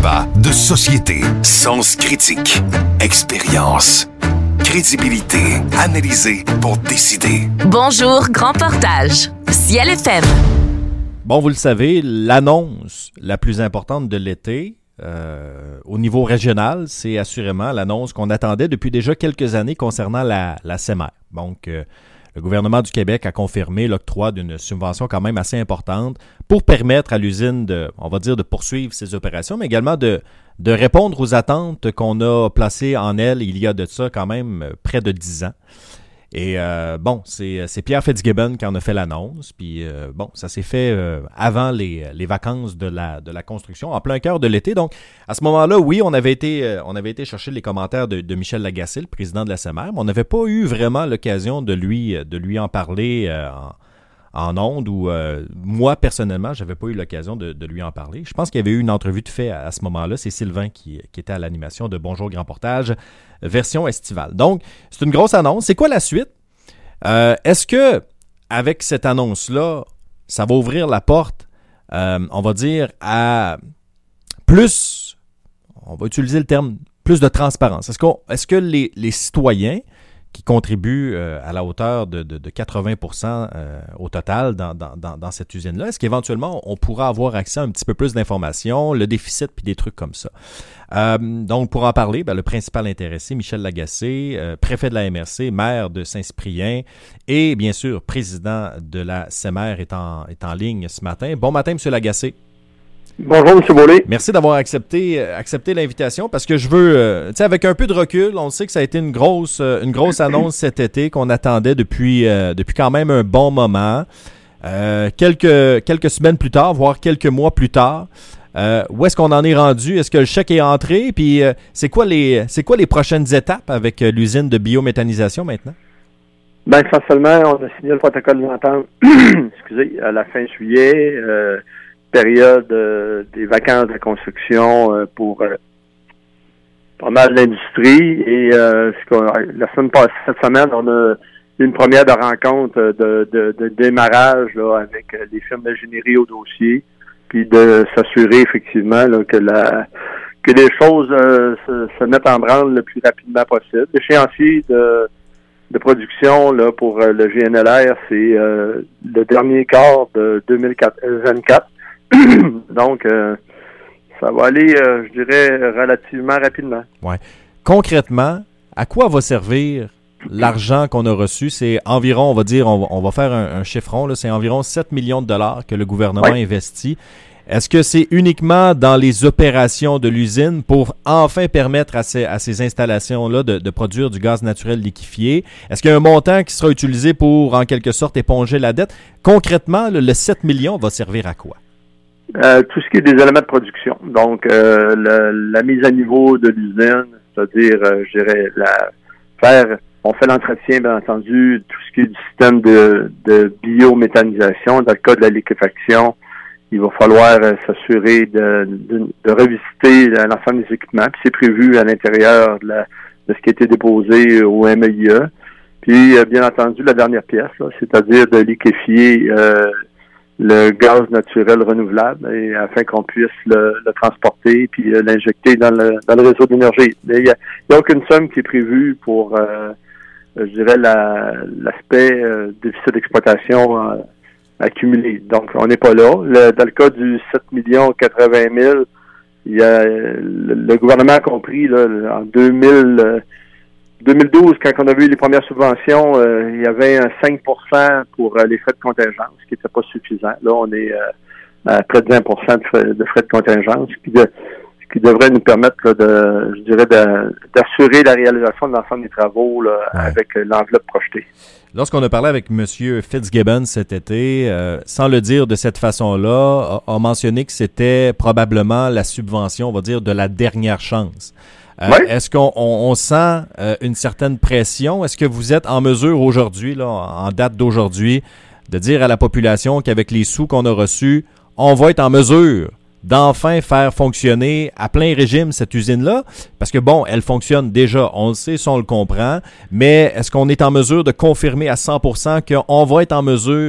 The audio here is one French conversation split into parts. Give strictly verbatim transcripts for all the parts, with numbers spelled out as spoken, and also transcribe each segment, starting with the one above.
débat de société, sens critique, expérience, crédibilité, analysée pour décider. Bonjour, Grand Portage, Ciel F M. Bon, vous le savez, l'annonce la plus importante de l'été, euh, au niveau régional, c'est assurément l'annonce qu'on attendait depuis déjà quelques années concernant la, la S E M R. Donc, euh, le gouvernement du Québec a confirmé l'octroi d'une subvention quand même assez importante pour permettre à l'usine de, on va dire, de poursuivre ses opérations, mais également de, de répondre aux attentes qu'on a placées en elle il y a de ça quand même près de dix ans. Et euh, bon, c'est, c'est Pierre Fitzgibbon qui en a fait l'annonce, puis euh, bon, ça s'est fait euh, avant les, les vacances de la, de la construction, en plein cœur de l'été. Donc, à ce moment-là, oui, on avait été, euh, on avait été chercher les commentaires de, de Michel Lagacé, le président de la S E M R, mais on n'avait pas eu vraiment l'occasion de lui, de lui en parler euh, en, en ondes, ou euh, moi, personnellement, j'avais pas eu l'occasion de, de lui en parler. Je pense qu'il y avait eu une entrevue de fait à, à ce moment-là. C'est Sylvain qui, qui était à l'animation de Bonjour Grand Portage, version estivale. Donc, c'est une grosse annonce. C'est quoi la suite? Euh, est-ce que, avec cette annonce-là, ça va ouvrir la porte, euh, on va dire, à plus, on va utiliser le terme, plus de transparence? Est-ce, qu'on, est-ce que les, les citoyens qui contribuent euh, à la hauteur de, de, de quatre-vingts pour cent euh, au total dans, dans, dans, dans cette usine-là, est-ce qu'éventuellement on pourra avoir accès à un petit peu plus d'informations, le déficit puis des trucs comme ça? Euh, donc, pour en parler, ben, le principal intéressé, Michel Lagacé, euh, préfet de la M R C, maire de Saint-Cyprien et bien sûr président de la S E M R est en, est en ligne ce matin. Bon matin, M. Lagacé. Bonjour, M. Bollé. Merci d'avoir accepté, accepté l'invitation parce que je veux, euh, tu sais, avec un peu de recul, on sait que ça a été une grosse, une grosse annonce cet été qu'on attendait depuis, euh, depuis quand même un bon moment. Euh, quelques, quelques semaines plus tard, voire quelques mois plus tard, euh, où est-ce qu'on en est rendu? Est-ce que le chèque est entré? Puis, euh, c'est quoi les, c'est quoi les prochaines étapes avec euh, l'usine de biométhanisation maintenant? Ben, essentiellement, on a signé le protocole d'entente, excusez, à la fin juillet, euh, période euh, des vacances de construction euh, pour euh, pas mal d'industrie. Et euh, la semaine passée, cette semaine, on a eu une première de rencontre de, de, de démarrage là, avec les firmes d'ingénierie au dossier, puis de s'assurer effectivement là, que la que les choses euh, se, se mettent en branle le plus rapidement possible. L'échéancier de, de production là, pour euh, le G N L R, c'est euh, le dernier quart de deux mille vingt-quatre. Donc, euh, ça va aller, euh, je dirais, relativement rapidement. Ouais. Concrètement, à quoi va servir l'argent qu'on a reçu? C'est environ, on va dire, on va, on va faire un, un chiffron, là, c'est environ sept millions de dollars que le gouvernement ouais. investit. Est-ce que c'est uniquement dans les opérations de l'usine pour enfin permettre à ces, à ces installations-là de, de produire du gaz naturel liquéfié? Est-ce qu'il y a un montant qui sera utilisé pour, en quelque sorte, éponger la dette? Concrètement, le, le sept millions va servir à quoi? Euh, tout ce qui est des éléments de production. Donc, euh, le, la mise à niveau de l'usine, c'est-à-dire, euh, je dirais, la faire, on fait l'entretien, bien entendu, tout ce qui est du système de, de biométhanisation. Dans le cas de la liquéfaction, il va falloir euh, s'assurer de, de, de revisiter l'ensemble des équipements. Puis c'est prévu à l'intérieur de, la, de ce qui a été déposé au M E I E. Puis, euh, bien entendu, la dernière pièce, là, c'est-à-dire de liquéfier euh, le gaz naturel renouvelable et afin qu'on puisse le, le transporter puis euh, l'injecter dans le dans le réseau d'énergie. Il n'y a, a aucune somme qui est prévue pour, euh, je dirais, la, l'aspect euh, déficit d'exploitation euh, accumulé. Donc, on n'est pas là. Le, dans le cas du sept millions quatre-vingt mille, il y a le, le gouvernement a compris là, en deux mille, euh, deux mille douze, quand on a vu les premières subventions, euh, il y avait un cinq pour cent pour euh, les frais de contingence, ce qui n'était pas suffisant. Là, on est euh, à près de vingt pour cent de frais de, frais de contingence, ce qui, de, ce qui devrait nous permettre là, de, je dirais, de, d'assurer la réalisation de l'ensemble des travaux là, ouais. avec l'enveloppe projetée. Lorsqu'on a parlé avec M. Fitzgibbon cet été, euh, sans le dire de cette façon-là, a, a mentionné que c'était probablement la subvention, on va dire, de la dernière chance. Euh, oui. Est-ce qu'on on, on sent euh, une certaine pression? Est-ce que vous êtes en mesure aujourd'hui, là, en date d'aujourd'hui, de dire à la population qu'avec les sous qu'on a reçus, on va être en mesure d'enfin faire fonctionner à plein régime cette usine-là? Parce que bon, elle fonctionne déjà, on le sait, ça on le comprend, mais est-ce qu'on est en mesure de confirmer à cent pour cent qu'on va être en mesure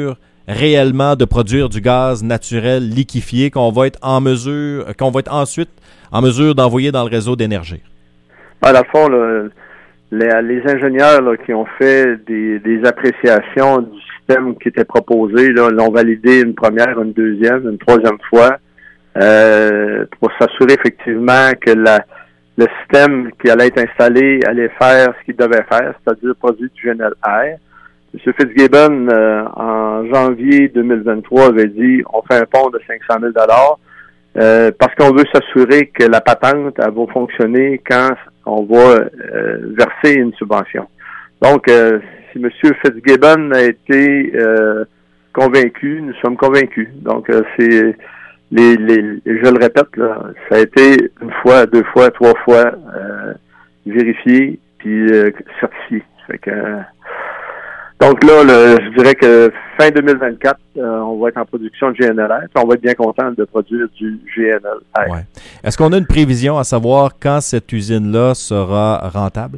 réellement de produire du gaz naturel liquéfié qu'on va être en mesure, qu'on va être ensuite en mesure d'envoyer dans le réseau d'énergie? À la fond, là, les, les ingénieurs là, qui ont fait des, des appréciations du système qui était proposé, là, l'ont validé une première, une deuxième, une troisième fois, euh, pour s'assurer effectivement que la, le système qui allait être installé allait faire ce qu'il devait faire, c'est-à-dire produire du G N L R. M. Fitzgibbon, euh, en janvier deux mille vingt-trois, avait dit on fait un pont de cinq cent mille dollars euh, parce qu'on veut s'assurer que la patente elle va fonctionner quand on va euh, verser une subvention. Donc, euh, si M. Fitzgibbon a été euh, convaincu, nous sommes convaincus. Donc, euh, c'est les, les je le répète, là, ça a été une fois, deux fois, trois fois euh, vérifié puis euh, certifié. Fait que euh, Donc là, le, je dirais que fin deux mille vingt-quatre, euh, on va être en production de G N L R, puis on va être bien content de produire du G N L R. Ouais. Est-ce qu'on a une prévision à savoir quand cette usine-là sera rentable?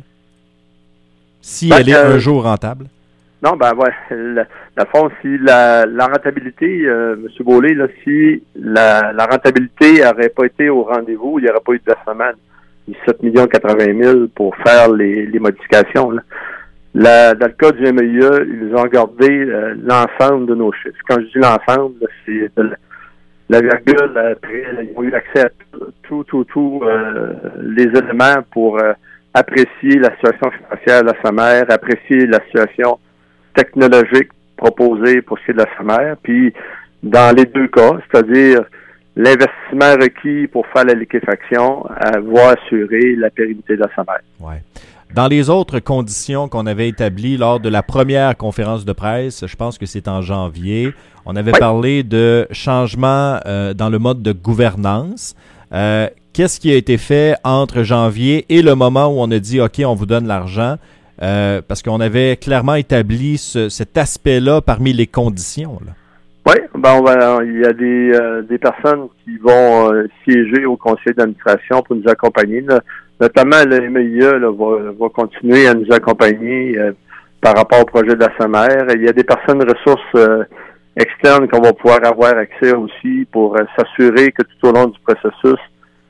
Si ben, elle est euh, un jour rentable? Non, ben ouais. La, la fond, si la, la rentabilité, euh, M. Beaulé, là, si la, la rentabilité n'aurait pas été au rendez-vous, il n'y aurait pas eu de versement de sept millions quatre-vingt mille pour faire les, les modifications, là. La, dans le cas du M I E, ils ont gardé euh, l'ensemble de nos chiffres. Quand je dis l'ensemble, c'est de la, la virgule, après, ils ont eu accès à tout, tout, tout, euh, les éléments pour euh, apprécier la situation financière de la SEMER, apprécier la situation technologique proposée pour ce qui est de la SEMER, puis dans les deux cas, c'est-à-dire l'investissement requis pour faire la liquéfaction, euh, va assurer la pérennité de la SEMER. Ouais. Dans les autres conditions qu'on avait établies lors de la première conférence de presse, je pense que c'est en janvier, on avait oui. parlé de changement euh, dans le mode de gouvernance. Euh, qu'est-ce qui a été fait entre janvier et le moment où on a dit « OK, on vous donne l'argent euh, » parce qu'on avait clairement établi ce, cet aspect-là parmi les conditions, là. Oui, ben on va, il y a des, euh, des personnes qui vont euh, siéger au conseil d'administration pour nous accompagner. Là. Notamment, le M I E là, va, va continuer à nous accompagner euh, par rapport au projet de la SEMER. Il y a des personnes ressources euh, externes qu'on va pouvoir avoir accès aussi pour euh, s'assurer que tout au long du processus,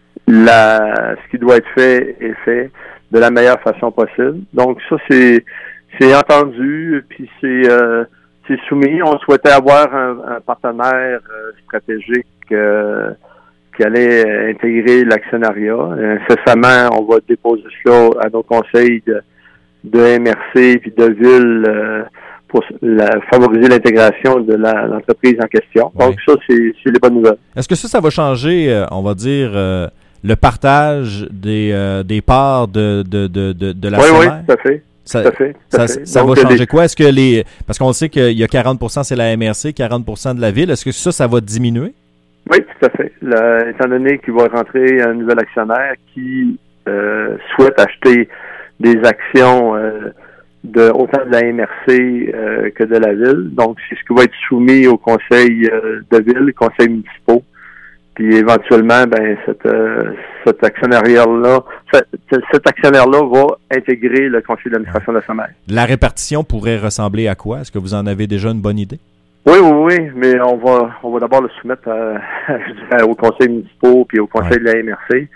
la, ce qui doit être fait est fait de la meilleure façon possible. Donc ça, c'est, c'est entendu, puis c'est... Euh, C'est soumis. On souhaitait avoir un, un partenaire euh, stratégique euh, qui allait intégrer l'actionnariat. Incessamment, on va déposer cela à nos conseils de, de M R C puis de ville euh, pour la, favoriser l'intégration de la, l'entreprise en question. Oui. Donc ça, c'est, c'est les bonnes nouvelles. Est-ce que ça, ça va changer, euh, on va dire, euh, le partage des, euh, des parts de, de, de, de, de la oui, SEMER? Oui, tout à fait. Ça, tout à fait, tout ça, à fait. ça va changer les... quoi? Est-ce que les. Parce qu'on sait qu'il y a quarante pour cent c'est la M R C, quarante pour cent de la ville. Est-ce que ça, ça va diminuer? Oui, tout à fait. Là, étant donné qu'il va rentrer un nouvel actionnaire qui euh, souhaite acheter des actions euh, de autant de la M R C euh, que de la ville. Donc, c'est ce qui va être soumis au conseil euh, de ville, conseil municipaux. Puis éventuellement, ben cet, euh, cet actionnaire-là, cet, cet actionnaire-là va intégrer le conseil d'administration de la SEMER. La répartition pourrait ressembler à quoi? Est-ce que vous en avez déjà une bonne idée? Oui, oui, oui, mais on va on va d'abord le soumettre à, je dirais, au conseil municipal puis au conseil ouais. de la M R C.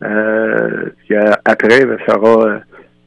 Euh, puis après, ben, ça aura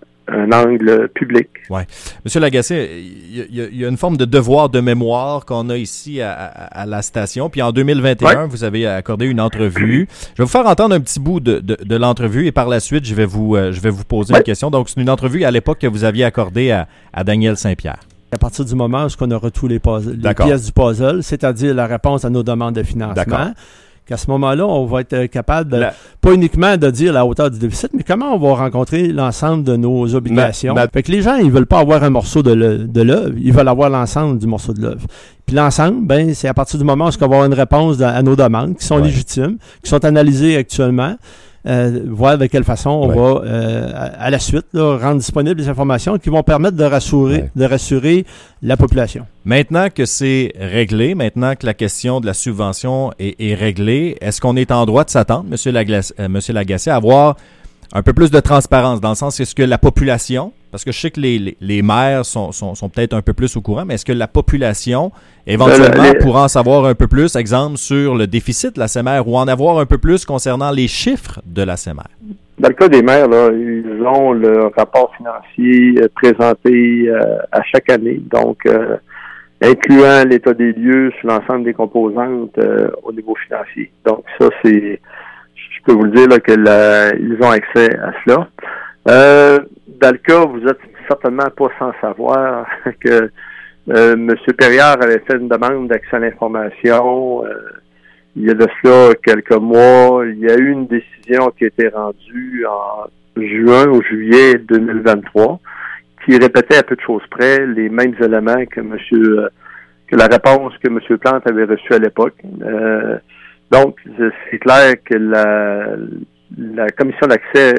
un angle public. Oui. Monsieur Lagacé, il y, y, y a une forme de devoir de mémoire qu'on a ici à, à, à la station. Puis en deux mille vingt et un, ouais. vous avez accordé une entrevue. Je vais vous faire entendre un petit bout de, de, de l'entrevue et par la suite, je vais vous, euh, je vais vous poser ouais. une question. Donc, c'est une entrevue à l'époque que vous aviez accordée à, à Daniel Saint-Pierre. À partir du moment où on aura tous les, puzzle, les pièces du puzzle, c'est-à-dire la réponse à nos demandes de financement, D'accord. qu'à ce moment-là, on va être capable, de, la... pas uniquement de dire la hauteur du déficit, mais comment on va rencontrer l'ensemble de nos obligations. Ma, ma... Fait que les gens, ils veulent pas avoir un morceau de, le, de l'œuvre, ils veulent avoir l'ensemble du morceau de l'œuvre. Puis l'ensemble, ben, c'est à partir du moment où on va avoir une réponse à nos demandes qui sont ouais. légitimes, qui sont analysées actuellement. Euh, voir de quelle façon on ouais. va, euh, à, à la suite, là, rendre disponibles des informations qui vont permettre de rassurer, ouais. de rassurer la population. Maintenant que c'est réglé, maintenant que la question de la subvention est, est réglée, est-ce qu'on est en droit de s'attendre, M. Lagacé, euh, M. Lagacé, à avoir un peu plus de transparence, dans le sens, est-ce que la population Parce que je sais que les, les, les maires sont, sont, sont peut-être un peu plus au courant, mais est-ce que la population, éventuellement, les... pourra en savoir un peu plus, exemple, sur le déficit de la C E M R ou en avoir un peu plus concernant les chiffres de la C E M R? Dans le cas des maires, là, ils ont le rapport financier euh, présenté euh, à chaque année, donc euh, incluant l'état des lieux sur l'ensemble des composantes euh, au niveau financier. Donc ça, c'est, je peux vous le dire là, que la, ils ont accès à cela. Euh, dans le cas, vous êtes certainement pas sans savoir que euh, M. Perriard avait fait une demande d'accès à l'information. Euh, il y a de cela quelques mois. Il y a eu une décision qui a été rendue en juin ou juillet deux mille vingt-trois qui répétait à peu de choses près les mêmes éléments que Monsieur que la réponse que M. Plante avait reçue à l'époque. Euh, donc, c'est clair que la, la commission d'accès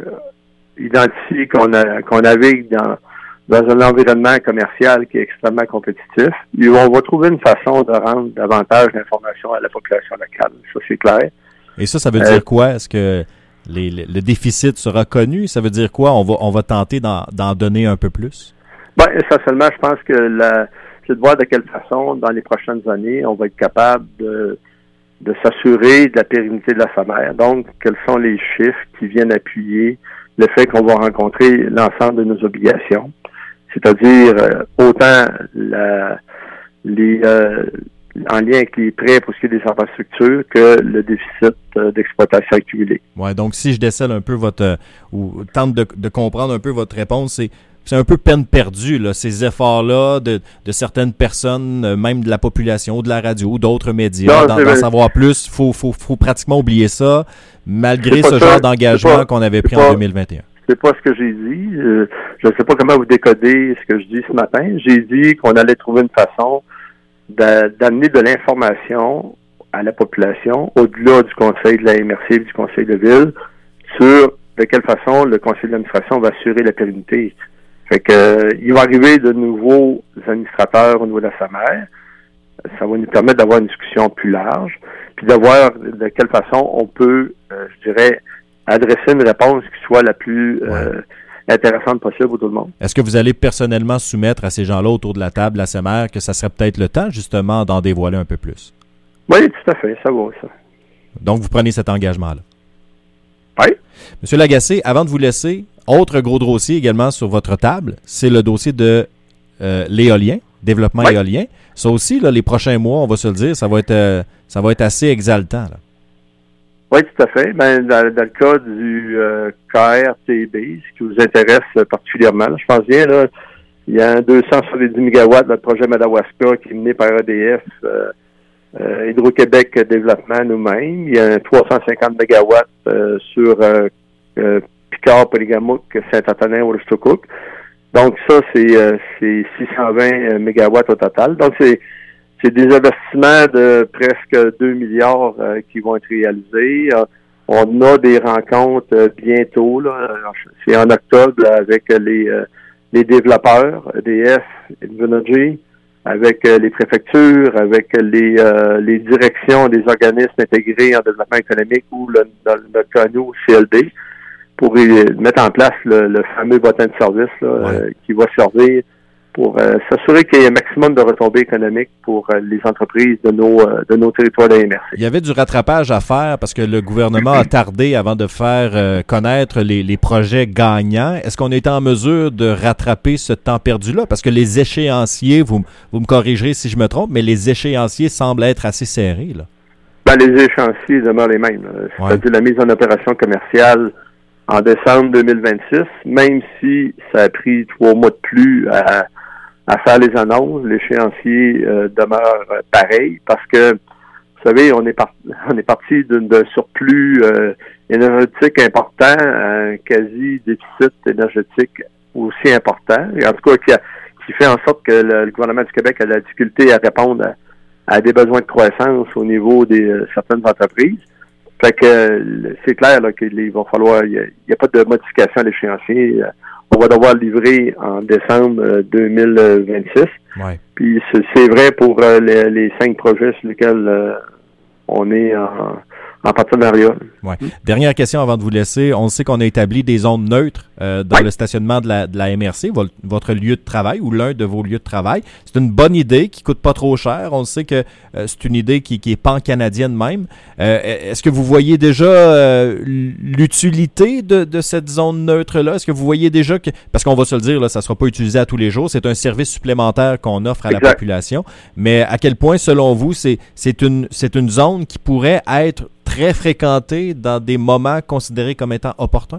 identifie qu'on a, qu'on navigue dans, dans un environnement commercial qui est extrêmement compétitif. Et on va trouver une façon de rendre davantage d'informations à la population locale. Ça, c'est clair. Et ça, ça veut euh, dire quoi? Est-ce que les, les, le déficit sera connu? Ça veut dire quoi? On va, on va tenter d'en, d'en donner un peu plus? Ben, essentiellement, je pense que la, c'est de voir de quelle façon, dans les prochaines années, on va être capable de, de s'assurer de la pérennité de la S A M R. Donc, quels sont les chiffres qui viennent appuyer le fait qu'on va rencontrer l'ensemble de nos obligations, c'est-à-dire euh, autant la, les euh, en lien avec les prêts pour ce qui est des infrastructures que le déficit euh, d'exploitation accumulé. Ouais, donc si je décèle un peu votre euh, ou tente de, de comprendre un peu votre réponse, c'est c'est un peu peine perdue, là, ces efforts-là de, de certaines personnes, euh, même de la population, de la radio, ou d'autres médias, non, d'en, d'en savoir plus. Il faut, faut, faut pratiquement oublier ça, malgré ce ça, genre d'engagement pas, qu'on avait pris pas, en deux mille vingt et un. C'est pas ce que j'ai dit. Euh, je ne sais pas comment vous décodez ce que je dis ce matin. J'ai dit qu'on allait trouver une façon d'a, d'amener de l'information à la population, au-delà du conseil de la M R C et du conseil de ville, sur de quelle façon le conseil d'administration va assurer la pérennité. Fait que euh, il va arriver de nouveaux administrateurs au niveau de la S A M R. Ça va nous permettre d'avoir une discussion plus large, puis de voir de quelle façon on peut, euh, je dirais, adresser une réponse qui soit la plus euh, ouais. intéressante possible pour tout le monde. Est-ce que vous allez personnellement soumettre à ces gens-là autour de la table, la S A M R, que ça serait peut-être le temps, justement, d'en dévoiler un peu plus? Oui, tout à fait, ça va, ça. Donc, vous prenez cet engagement-là? Oui. Monsieur Lagacé, avant de vous laisser, autre gros dossier également sur votre table, c'est le dossier de euh, l'éolien, développement oui. éolien. Ça aussi, là, les prochains mois, on va se le dire, ça va être, euh, ça va être assez exaltant, là. Oui, tout à fait. Ben, dans, dans le cas du euh, K R T B, ce qui vous intéresse particulièrement, là, je pense bien, là, il y a un deux cent soixante-dix mégawatts, le projet Madawaska, qui est mené par E D F, euh, euh, Hydro-Québec Développement nous-mêmes. Il y a un trois cent cinquante mégawatts euh, sur euh, euh, Picard, Polygamouk, Saint-Antonin, Wolastoquk. Donc ça, c'est, euh, c'est six cent vingt mégawatts au total. Donc c'est c'est des investissements de presque deux milliards euh, qui vont être réalisés. Euh, on a des rencontres euh, bientôt, là, c'est en octobre, là, avec les euh, les développeurs, E D F, Invenergy, avec euh, les préfectures, avec les euh, les directions des organismes intégrés en développement économique ou le, dans notre cas nous, C L D, pour y, mettre en place le, le fameux bottin de service là, ouais. euh, qui va servir pour euh, s'assurer qu'il y ait un maximum de retombées économiques pour euh, les entreprises de nos euh, de nos territoires de M R C. Il y avait du rattrapage à faire parce que le gouvernement a tardé avant de faire euh, connaître les, les projets gagnants. Est-ce qu'on est en mesure de rattraper ce temps perdu-là? Parce que les échéanciers, vous, vous me corrigerez si je me trompe, mais les échéanciers semblent être assez serrés, là. Ben, les échéanciers demeurent les mêmes. Là. C'est-à-dire ouais. la mise en opération commerciale en décembre deux mille vingt-six, même si ça a pris trois mois de plus à à faire les annonces, l'échéancier euh, demeure euh, pareil parce que, vous savez, on est, par- on est parti d'un surplus euh, énergétique important à un quasi-déficit énergétique aussi important, et en tout cas qui, a, qui fait en sorte que le, le gouvernement du Québec a de la difficulté à répondre à, à des besoins de croissance au niveau des euh, certaines entreprises. Fait que euh, c'est clair là, qu'il va falloir, il n'y a, a pas de modification à l'échéancier. Euh, on va devoir livrer en décembre euh, deux mille vingt-six. Ouais. Puis c'est, c'est vrai pour euh, les, les cinq projets sur lesquels euh, on est en, en partenariat. Ouais. Mmh. Dernière question avant de vous laisser. On sait qu'on a établi des zones neutres euh, dans oui. le stationnement de la, de la M R C, votre, votre lieu de travail ou l'un de vos lieux de travail. C'est une bonne idée qui coûte pas trop cher. On sait que euh, c'est une idée qui, qui est pan-canadienne même. Euh, est-ce que vous voyez déjà euh, l'utilité de, de cette zone neutre-là? Est-ce que vous voyez déjà que... Parce qu'on va se le dire, là, ça ne sera pas utilisé à tous les jours. C'est un service supplémentaire qu'on offre à exact. La population. Mais à quel point, selon vous, c'est, c'est, une, c'est une zone qui pourrait être très fréquentée dans des moments considérés comme étant opportuns?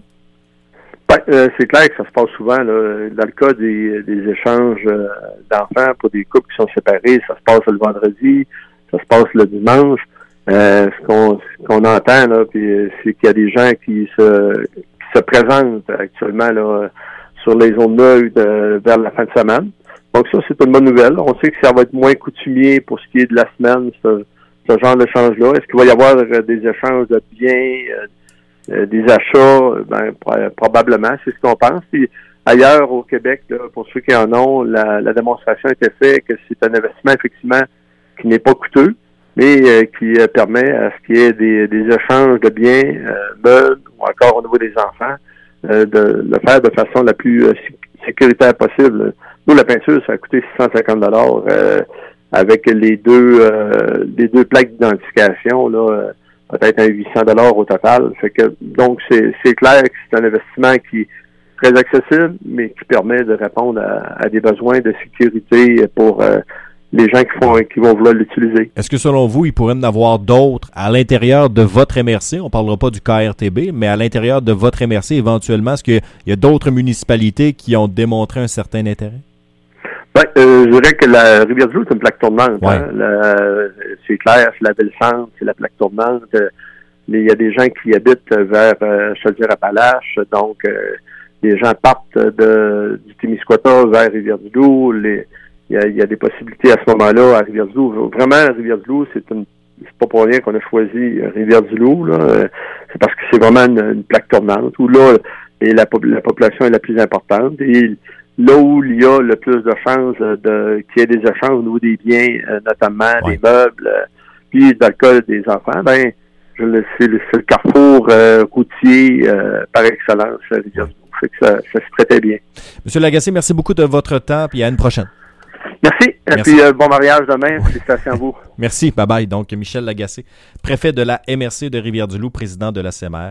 Ben, euh, c'est clair que ça se passe souvent. Là. Dans le cas des, des échanges euh, d'enfants pour des couples qui sont séparés, ça se passe le vendredi, ça se passe le dimanche. Euh, ce, qu'on, ce qu'on entend, là, puis, c'est qu'il y a des gens qui se, qui se présentent actuellement là, sur les zones neutres euh, vers la fin de semaine. Donc ça, c'est une bonne nouvelle. On sait que ça va être moins coutumier pour ce qui est de la semaine, ce, ce genre d'échange-là. Est-ce qu'il va y avoir euh, des échanges de biens, euh, Euh, des achats, ben probablement, c'est ce qu'on pense. Puis, ailleurs au Québec, là, pour ceux qui en ont, la, la démonstration a été faite que c'est un investissement effectivement qui n'est pas coûteux, mais euh, qui euh, permet à ce qu'il y ait des, des échanges de biens, euh, meubles ou encore au niveau des enfants, euh, de le faire de façon la plus euh, sécuritaire possible. Nous, la peinture, ça a coûté six cent cinquante dollars euh, avec les deux euh, les deux plaques d'identification là. Euh, peut-être un huit cents dollars au total. Fait que, donc, c'est, c'est clair que c'est un investissement qui est très accessible, mais qui permet de répondre à, à des besoins de sécurité pour euh, les gens qui, font, qui vont vouloir l'utiliser. Est-ce que, selon vous, il pourrait y en avoir d'autres à l'intérieur de votre M R C? On ne parlera pas du K R T B, mais à l'intérieur de votre M R C, éventuellement, est-ce qu'il y a d'autres municipalités qui ont démontré un certain intérêt? Oui, euh, je dirais que la Rivière-du-Loup, c'est une plaque tournante. Ouais. Hein? La, c'est clair, c'est la Ville-Centre, c'est la plaque tournante. Euh, mais il y a des gens qui habitent vers euh, Chaudière-Appalaches, donc euh, les gens partent de, du Témiscouata vers Rivière-du-Loup. Les, il, y a, il y a des possibilités à ce moment-là à Rivière-du-Loup. Vraiment, Rivière-du-Loup, c'est une c'est pas pour rien qu'on a choisi Rivière-du-Loup. Là. C'est parce que c'est vraiment une, une plaque tournante où là, et la, la population est la plus importante. Et là où il y a le plus de chances de qu'il y ait des échanges au niveau des biens, euh, notamment ouais. des meubles, euh, puis dans le cas des enfants, ben je le, c'est, le, c'est le carrefour euh, routier euh, par excellence. Ça fait que ça, ça se traitait bien. Monsieur Lagacé, merci beaucoup de votre temps, puis à une prochaine. Merci. Et merci. puis euh, bon mariage demain. Félicitations à vous. Merci. Bye bye. Donc Michel Lagacé, préfet de la M R C de Rivière-du-Loup, président de la C E M E R.